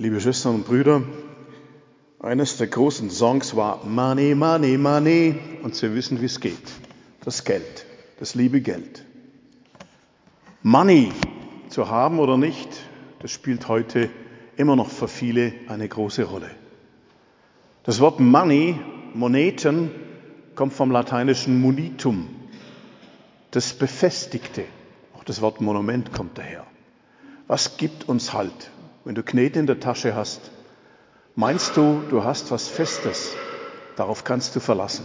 Liebe Schwestern und Brüder, eines der großen Songs war Money, Money, Money. Und Sie wissen, wie es geht. Das Geld, das liebe Geld. Money zu haben oder nicht, das spielt heute immer noch für viele eine große Rolle. Das Wort Money, Moneten, kommt vom lateinischen munitum, das Befestigte. Auch das Wort Monument kommt daher. Was gibt uns Halt? Wenn du Knete in der Tasche hast, meinst du, du hast was Festes, darauf kannst du verlassen.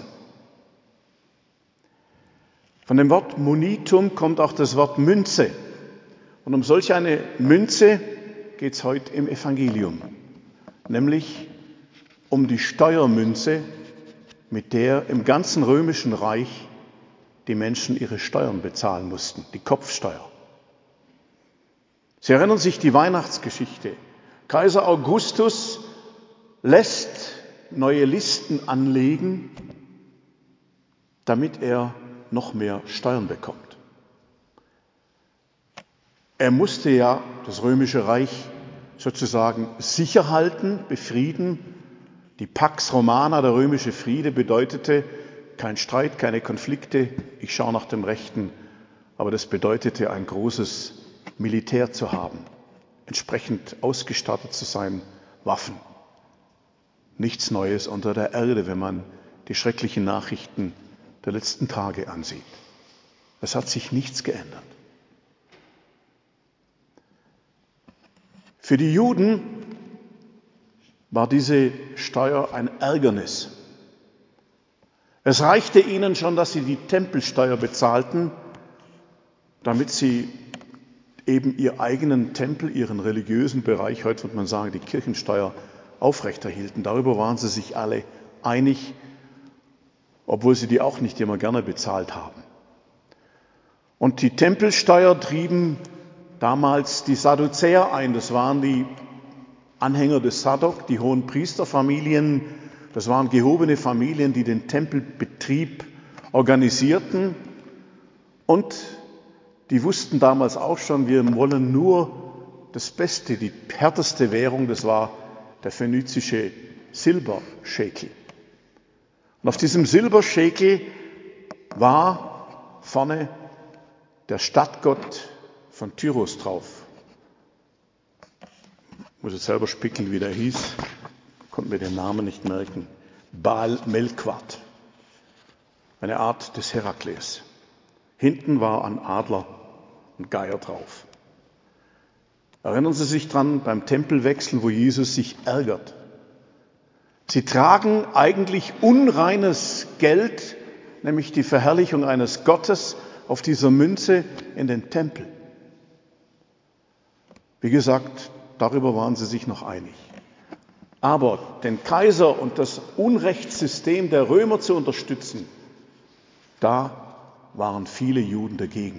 Von dem Wort Munitum kommt auch das Wort Münze. Und um solch eine Münze geht es heute im Evangelium, nämlich um die Steuermünze, mit der im ganzen römischen Reich die Menschen ihre Steuern bezahlen mussten, die Kopfsteuer. Sie erinnern sich die Weihnachtsgeschichte. Kaiser Augustus lässt neue Listen anlegen, damit er noch mehr Steuern bekommt. Er musste ja das römische Reich sozusagen sicher halten, befrieden. Die Pax Romana, der römische Friede, bedeutete kein Streit, keine Konflikte, ich schaue nach dem Rechten, aber das bedeutete ein großes Militär zu haben, entsprechend ausgestattet zu sein, Waffen. Nichts Neues unter der Erde, wenn man die schrecklichen Nachrichten der letzten Tage ansieht. Es hat sich nichts geändert. Für die Juden war diese Steuer ein Ärgernis. Es reichte ihnen schon, dass sie die Tempelsteuer bezahlten, damit sie eben ihren eigenen Tempel, ihren religiösen Bereich, heute würde man sagen, die Kirchensteuer, aufrechterhielten. Darüber waren sie sich alle einig, obwohl sie die auch nicht immer gerne bezahlt haben. Und die Tempelsteuer trieben damals die Sadduzäer ein. Das waren die Anhänger des Sadok, die hohen Priesterfamilien. Das waren gehobene Familien, die den Tempelbetrieb organisierten. Und die wussten damals auch schon, wir wollen nur das Beste, die härteste Währung, das war der phönizische Silberschekel. Und auf diesem Silberschekel war vorne der Stadtgott von Tyros drauf. Ich muss jetzt selber spickeln, wie der hieß, konnte mir den Namen nicht merken. Baal Melquart, eine Art des Herakles. Hinten war ein Adler und Geier drauf. Erinnern Sie sich dran beim Tempelwechsel, wo Jesus sich ärgert. Sie tragen eigentlich unreines Geld, nämlich die Verherrlichung eines Gottes, auf dieser Münze in den Tempel. Wie gesagt, darüber waren sie sich noch einig. Aber den Kaiser und das Unrechtssystem der Römer zu unterstützen, da waren viele Juden dagegen.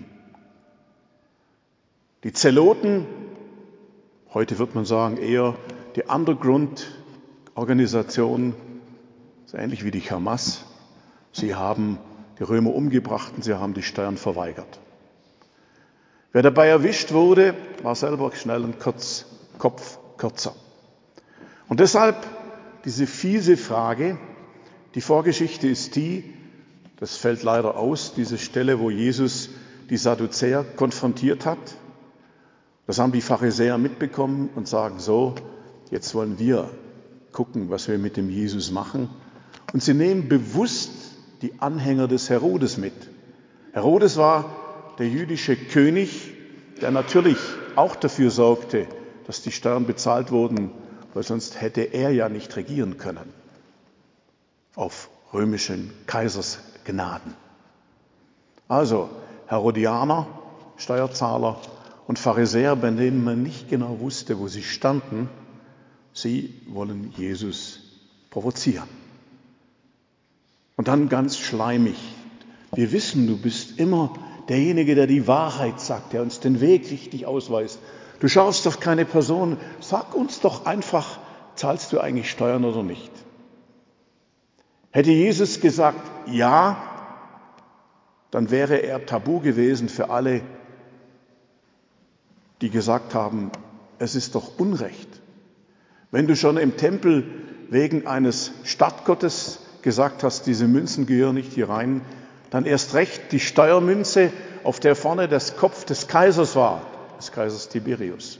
Die Zeloten, heute wird man sagen eher die Underground-Organisation, so ähnlich wie die Hamas, sie haben die Römer umgebracht und sie haben die Steuern verweigert. Wer dabei erwischt wurde, war selber schnell ein Kopf kürzer. Und deshalb diese fiese Frage, die Vorgeschichte ist die, das fällt leider aus, diese Stelle, wo Jesus die Sadduzäer konfrontiert hat. Das haben die Pharisäer mitbekommen und sagen so, jetzt wollen wir gucken, was wir mit dem Jesus machen. Und sie nehmen bewusst die Anhänger des Herodes mit. Herodes war der jüdische König, der natürlich auch dafür sorgte, dass die Steuern bezahlt wurden, weil sonst hätte er ja nicht regieren können auf römischen Kaisersgnaden. Also Herodianer, Steuerzahler und Pharisäer, bei denen man nicht genau wusste, wo sie standen, sie wollen Jesus provozieren. Und dann ganz schleimig. Wir wissen, du bist immer derjenige, der die Wahrheit sagt, der uns den Weg richtig ausweist. Du schaust auf keine Person. Sag uns doch einfach, zahlst du eigentlich Steuern oder nicht? Hätte Jesus gesagt, ja, dann wäre er tabu gewesen für alle, die gesagt haben, es ist doch Unrecht. Wenn du schon im Tempel wegen eines Stadtgottes gesagt hast, diese Münzen gehören nicht hier rein, dann erst recht die Steuermünze, auf der vorne das Kopf des Kaisers war, des Kaisers Tiberius.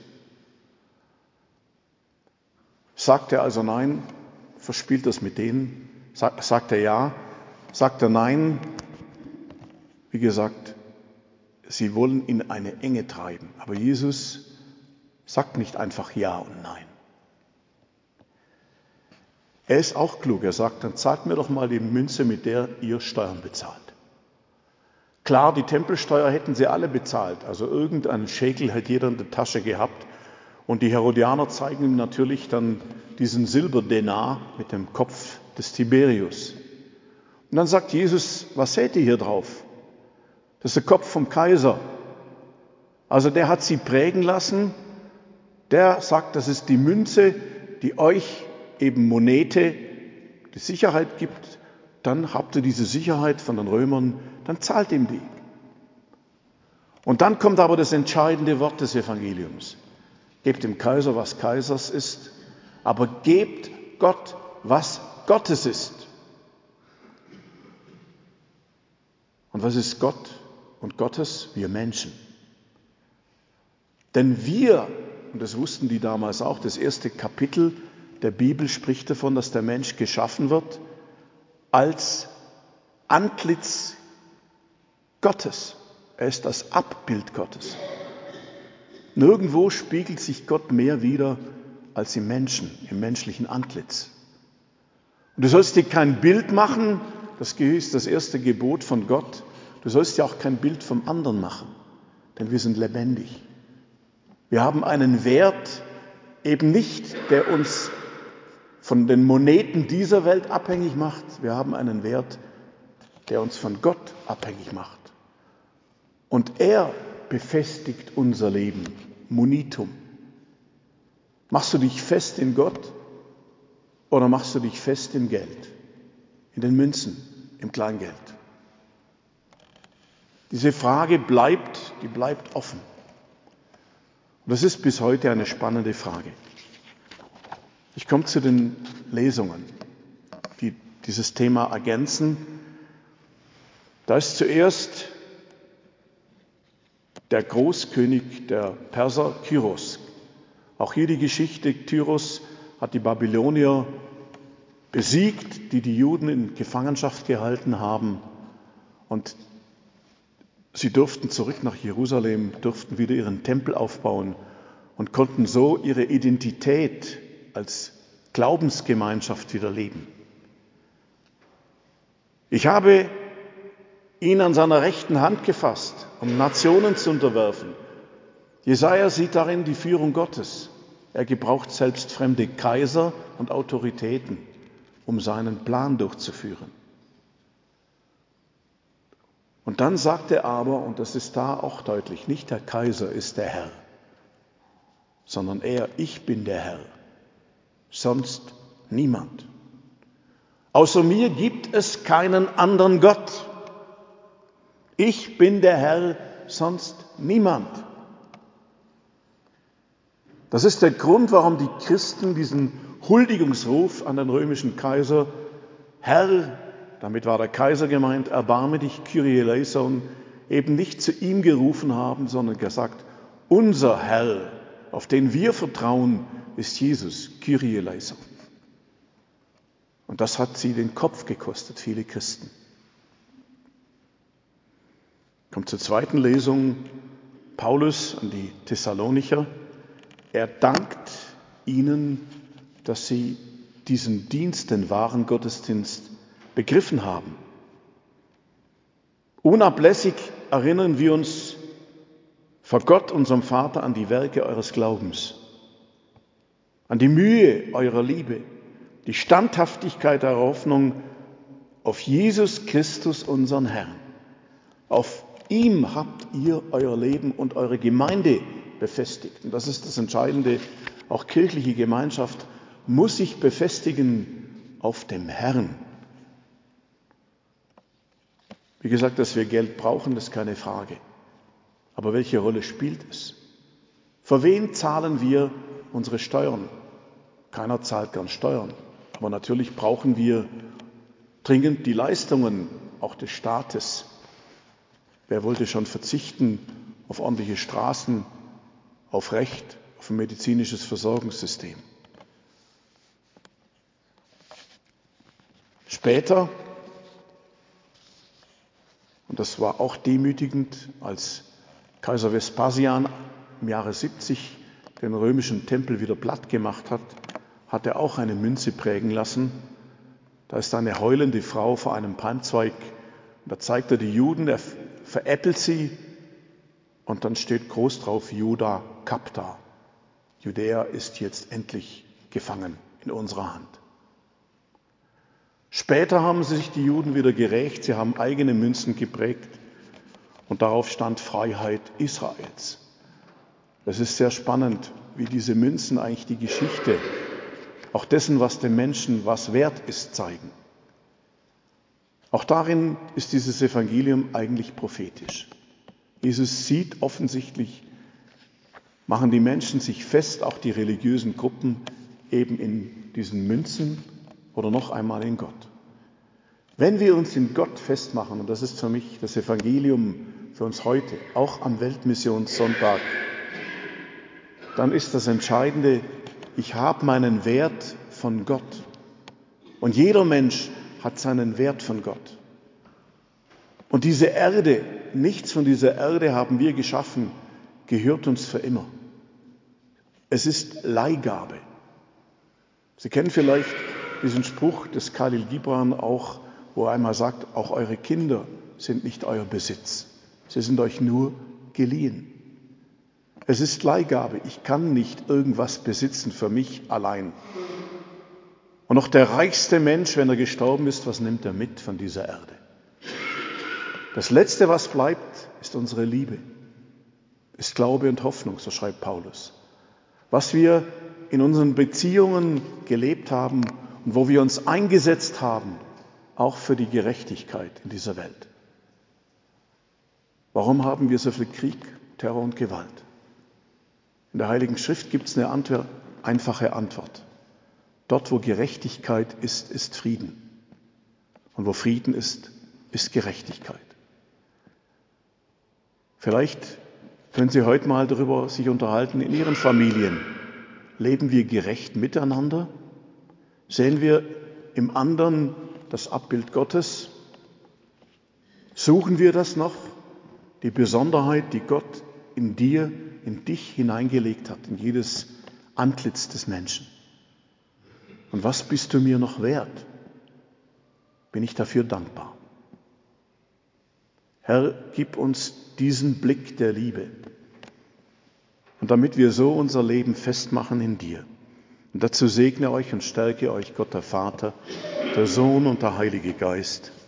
Sagt er also nein, verspielt das mit denen? Sagt er ja? Sagt er nein? Wie gesagt, sie wollen in eine Enge treiben. Aber Jesus sagt nicht einfach ja und nein. Er ist auch klug. Er sagt, dann zahlt mir doch mal die Münze, mit der ihr Steuern bezahlt. Klar, die Tempelsteuer hätten sie alle bezahlt. Also irgendeinen Schekel hat jeder in der Tasche gehabt. Und die Herodianer zeigen ihm natürlich dann diesen Silberdenar mit dem Kopf des Tiberius. Und dann sagt Jesus, was seht ihr hier drauf? Das ist der Kopf vom Kaiser. Also der hat sie prägen lassen. Der sagt, das ist die Münze, die euch eben Monete die Sicherheit gibt. Dann habt ihr diese Sicherheit von den Römern, dann zahlt ihm die. Und dann kommt aber das entscheidende Wort des Evangeliums. Gebt dem Kaiser, was Kaisers ist, aber gebt Gott, was Gottes ist. Und was ist Gott und Gottes? Wir Menschen. Denn wir, und das wussten die damals auch, das erste Kapitel der Bibel spricht davon, dass der Mensch geschaffen wird als Antlitz Gottes. Er ist das Abbild Gottes. Nirgendwo spiegelt sich Gott mehr wider als im Menschen, im menschlichen Antlitz. Und du sollst dir kein Bild machen, das ist das erste Gebot von Gott. Du sollst dir auch kein Bild vom anderen machen, denn wir sind lebendig. Wir haben einen Wert, eben nicht, der uns von den Moneten dieser Welt abhängig macht. Wir haben einen Wert, der uns von Gott abhängig macht. Und er befestigt unser Leben. Munitum. Machst du dich fest in Gott oder machst du dich fest im Geld, in den Münzen, im Kleingeld? Diese Frage bleibt offen. Und das ist bis heute eine spannende Frage. Ich komme zu den Lesungen, die dieses Thema ergänzen. Da ist zuerst der Großkönig der Perser, Kyros. Auch hier die Geschichte, Kyros hat die Babylonier besiegt, die die Juden in Gefangenschaft gehalten haben. Und sie durften zurück nach Jerusalem, durften wieder ihren Tempel aufbauen und konnten so ihre Identität als Glaubensgemeinschaft wieder leben. Ich habe ihn an seiner rechten Hand gefasst, um Nationen zu unterwerfen. Jesaja sieht darin die Führung Gottes. Er gebraucht selbst fremde Kaiser und Autoritäten, um seinen Plan durchzuführen. Und dann sagt er aber, und das ist da auch deutlich, nicht der Kaiser ist der Herr, sondern ich bin der Herr, sonst niemand. Außer mir gibt es keinen anderen Gott. Ich bin der Herr, sonst niemand. Das ist der Grund, warum die Christen diesen Huldigungsruf an den römischen Kaiser, Herr, damit war der Kaiser gemeint, erbarme dich, Kyrie eleison, eben nicht zu ihm gerufen haben, sondern gesagt, unser Herr, auf den wir vertrauen, ist Jesus, Kyrie eleison. Und das hat sie den Kopf gekostet, viele Christen. Kommt zur zweiten Lesung, Paulus an die Thessalonicher. Er dankt ihnen, dass sie diesen Dienst, den wahren Gottesdienst, begriffen haben. Unablässig erinnern wir uns vor Gott, unserem Vater, an die Werke eures Glaubens, an die Mühe eurer Liebe, die Standhaftigkeit der Hoffnung auf Jesus Christus, unseren Herrn. Auf ihm habt ihr euer Leben und eure Gemeinde befestigt. Und das ist das Entscheidende. Auch kirchliche Gemeinschaft muss sich befestigen auf dem Herrn. Wie gesagt, dass wir Geld brauchen, das ist keine Frage. Aber welche Rolle spielt es? Für wen zahlen wir unsere Steuern? Keiner zahlt gern Steuern. Aber natürlich brauchen wir dringend die Leistungen auch des Staates. Wer wollte schon verzichten auf ordentliche Straßen, auf Recht, auf ein medizinisches Versorgungssystem? Später, und das war auch demütigend, als Kaiser Vespasian im Jahre 70 den römischen Tempel wieder platt gemacht hat, hat er auch eine Münze prägen lassen. Da ist eine heulende Frau vor einem Palmzweig. Und da zeigt er die Juden, er veräppelt sie und dann steht groß drauf: Juda capta. Judäa ist jetzt endlich gefangen in unserer Hand. Später haben sich die Juden wieder gerächt, sie haben eigene Münzen geprägt und darauf stand Freiheit Israels. Es ist sehr spannend, wie diese Münzen eigentlich die Geschichte auch dessen, was dem Menschen was wert ist, zeigen. Auch darin ist dieses Evangelium eigentlich prophetisch. Jesus sieht offensichtlich, machen die Menschen sich fest, auch die religiösen Gruppen, eben in diesen Münzen oder noch einmal in Gott. Wenn wir uns in Gott festmachen, und das ist für mich das Evangelium für uns heute, auch am Weltmissionssonntag, dann ist das Entscheidende, ich habe meinen Wert von Gott. Und jeder Mensch hat seinen Wert von Gott. Und diese Erde, nichts von dieser Erde haben wir geschaffen, gehört uns für immer. Es ist Leihgabe. Sie kennen vielleicht diesen Spruch des Khalil Gibran auch, wo er einmal sagt, auch eure Kinder sind nicht euer Besitz. Sie sind euch nur geliehen. Es ist Leihgabe. Ich kann nicht irgendwas besitzen für mich allein. Und auch der reichste Mensch, wenn er gestorben ist, was nimmt er mit von dieser Erde? Das Letzte, was bleibt, ist unsere Liebe, ist Glaube und Hoffnung, so schreibt Paulus. Was wir in unseren Beziehungen gelebt haben und wo wir uns eingesetzt haben, auch für die Gerechtigkeit in dieser Welt. Warum haben wir so viel Krieg, Terror und Gewalt? In der Heiligen Schrift gibt es eine einfache Antwort. Dort, wo Gerechtigkeit ist, ist Frieden. Und wo Frieden ist, ist Gerechtigkeit. Vielleicht können Sie heute mal darüber sich unterhalten, in Ihren Familien. Leben wir gerecht miteinander? Sehen wir im anderen das Abbild Gottes? Suchen wir das noch? Die Besonderheit, die Gott in dir, in dich hineingelegt hat, in jedes Antlitz des Menschen. Und was bist du mir noch wert? Bin ich dafür dankbar. Herr, gib uns diesen Blick der Liebe. Und damit wir so unser Leben festmachen in dir. Und dazu segne euch und stärke euch Gott der Vater, der Sohn und der Heilige Geist.